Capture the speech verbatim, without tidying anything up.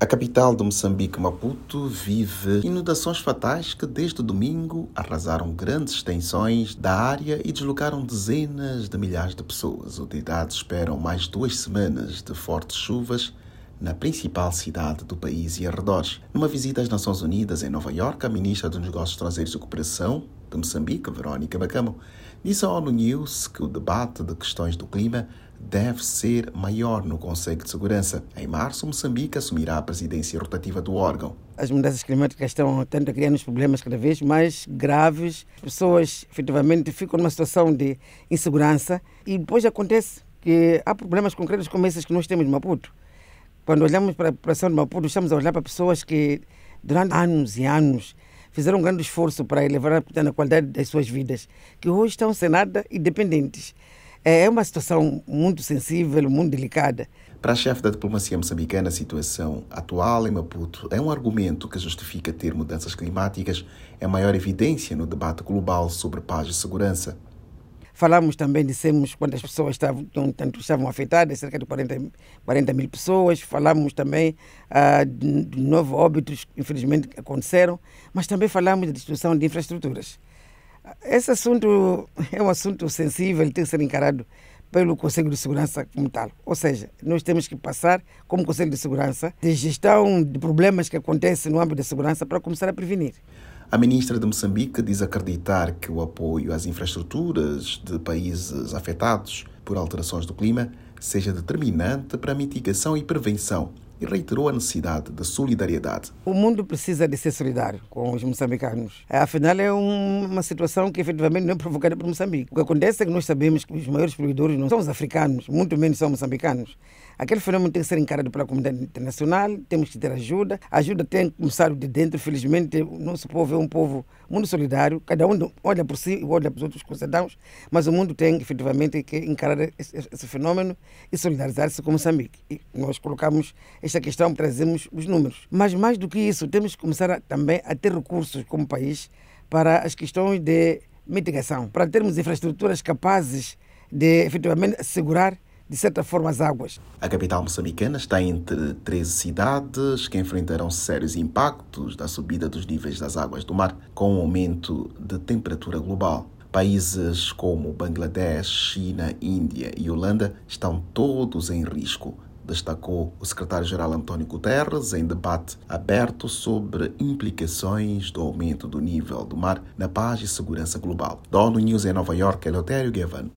A capital de Moçambique, Maputo, vive inundações fatais que desde domingo arrasaram grandes extensões da área e deslocaram dezenas de milhares de pessoas. As autoridades esperam mais duas semanas de fortes chuvas na principal cidade do país e arredores. Numa visita às Nações Unidas em Nova Iorque, a ministra dos Negócios Estrangeiros e Cooperação de Moçambique, Verónica Bacamo, disse à ONU News que o debate de questões do clima deve ser maior no Conselho de Segurança. Em março, Moçambique assumirá a presidência rotativa do órgão. As mudanças climáticas estão tanto a criar problemas cada vez mais graves. As pessoas, efetivamente, ficam numa situação de insegurança e depois acontece que há problemas concretos como esses que nós temos em Maputo. Quando olhamos para a população de Maputo, estamos a olhar para pessoas que, durante anos e anos, fizeram um grande esforço para elevar a qualidade das suas vidas, que hoje estão sem nada e dependentes. É uma situação muito sensível, muito delicada. Para a chefe da diplomacia moçambicana, a situação atual em Maputo é um argumento que justifica ter mudanças climáticas em maior evidência no debate global sobre paz e segurança. Falamos também, dissemos quantas pessoas estavam, tanto estavam afetadas, cerca de quarenta mil pessoas. Falamos também uh, de, de novos óbitos que infelizmente aconteceram, mas também falamos da destruição de infraestruturas. Esse assunto é um assunto sensível e tem que ser encarado pelo Conselho de Segurança como tal. Ou seja, nós temos que passar, como Conselho de Segurança, de gestão de problemas que acontecem no âmbito da segurança para começar a prevenir. A ministra de Moçambique diz acreditar que o apoio às infraestruturas de países afetados por alterações do clima seja determinante para a mitigação e prevenção e reiterou a necessidade de solidariedade. O mundo precisa de ser solidário com os moçambicanos. Afinal, é um, uma situação que efetivamente não é provocada por Moçambique. O que acontece é que nós sabemos que os maiores poluidores não são os africanos, muito menos são moçambicanos. Aquele fenômeno tem que ser encarado pela comunidade internacional, temos que ter ajuda. A ajuda tem que começar de dentro. Felizmente, o nosso povo é um povo muito solidário. Cada um olha por si e olha para os outros cidadãos, mas o mundo tem efetivamente que encarar esse, esse fenômeno e solidarizar-se com Moçambique. E nós colocamos esta questão, trazemos os números. Mas mais do que isso, temos que começar a, também a ter recursos como país para as questões de mitigação, para termos infraestruturas capazes de efetivamente assegurar de certa forma as águas. A capital moçambicana está entre treze cidades que enfrentarão sérios impactos da subida dos níveis das águas do mar com o aumento de temperatura global. Países como Bangladesh, China, Índia e Holanda estão todos em risco, destacou o secretário-geral António Guterres em debate aberto sobre implicações do aumento do nível do mar na paz e segurança global. Da ONU News em Nova Iorque, Eleutério Gavan.